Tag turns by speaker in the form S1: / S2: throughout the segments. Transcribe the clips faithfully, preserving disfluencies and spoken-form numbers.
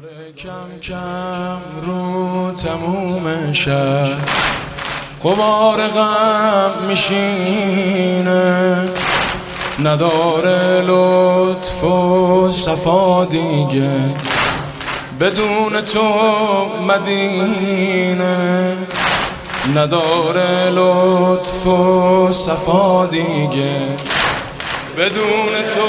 S1: داره کم کم رو تموم شب غبار غم میشینه، نداره لطف و صفا دیگه، بدون تو مدینه نداره لطف و صفا دیگه، بدون تو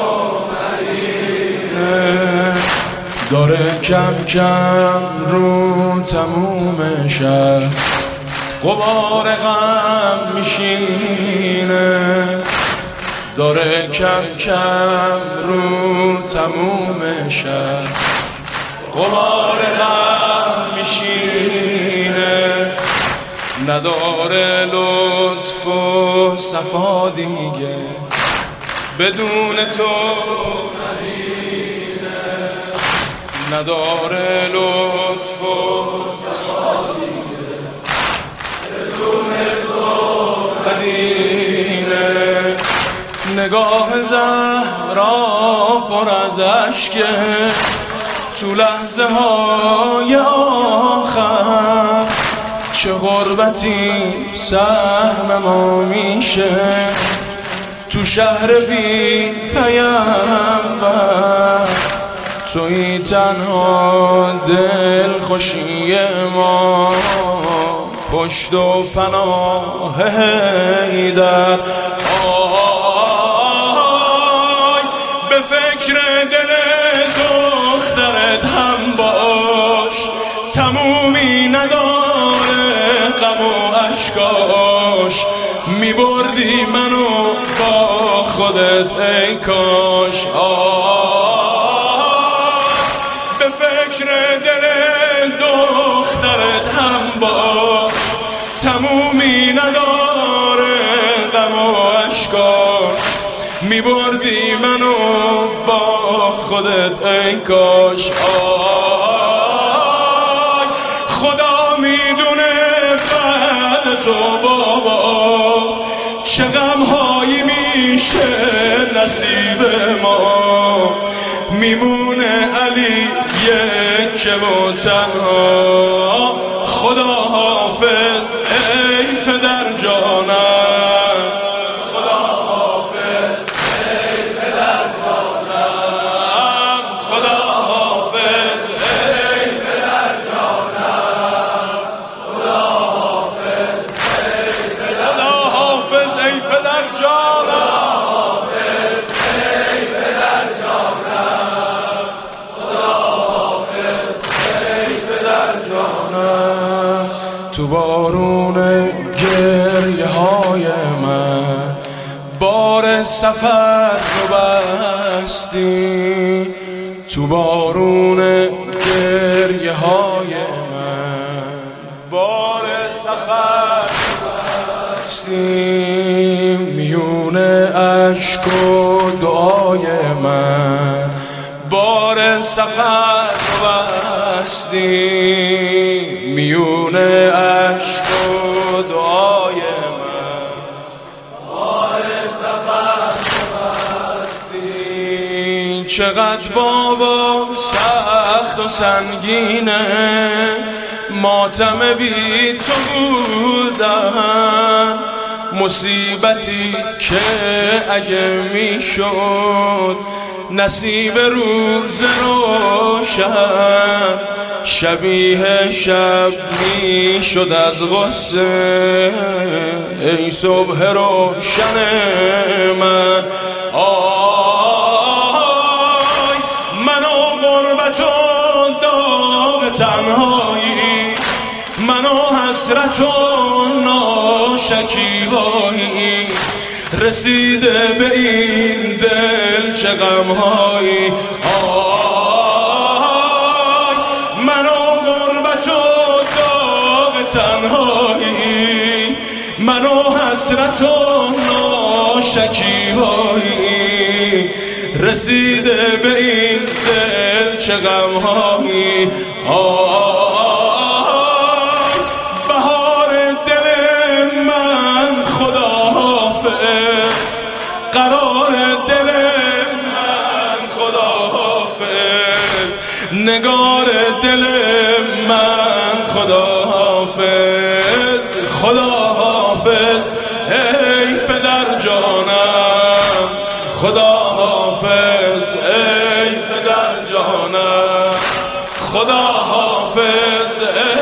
S1: مدینه. داره کم کم رو تموم شب غبار غم میشینه، داره کم کم رو تموم شب غبار غم میشینه، نداره لطف و صفا دیگه، بدون تو نداره لطف و صفا دیگه، بدون تو مدینه. نگاه زهرا پر از اشکه تو لحظه های آخر، چه غربتی سهم ما میشه تو شهر بی پیامبر، توی تنها دل خوشی ما، پشت و پناه حیدر. آی به فکر دل دخترت هم باش، تمومی نداره غم و اشکاش، میبردی منو با خودت ای کاش. به فکر دل دخترت هم باش، تمومی نداره غم و اشکاش، میبردی منو با خودت ای کاش. آی خدا میدونه بعد تو بابا چه غمهایی میشه نصیب ما، میمونه علی یک و تنها. خدا حافظ ای پدر جانم، خدا حافظ ای پدر جانم، خدا حافظ ای پدر جانم، خدا حافظ ای پدر، خدا حافظ ای پدر جانم، تو بارون گریه های من بار سفر رو بستی، تو بارون گریه های من بار سفر رو بستی، میون اشک و دعای من بار سفر رو بستی، میون عشق و دعای من بار سفر بستی. چقدر بابا سخت و سنگینه ماتم بی تو بودن، مصیبتی که اگه میشد نصیب روز روشن، شبیه شب می شد از غصه ای صبح روشن من. آی منو غربت و داغ تنهایی، منو حسرت و ناشکیبایی، رسیده به این دل چه غمهایی. آی منو غربت و داغ تنهایی، منو حسرت و ناشکیبایی، رسیده به این دل چه غمهایی. آی بهار دل من خدا حافظ، قرار دل من خدا حافظ، نگار دل من. خدا حافظ، خدا حافظ ای پدر جانم. خدا حافظ ای پدر جانم. خدا حافظ ای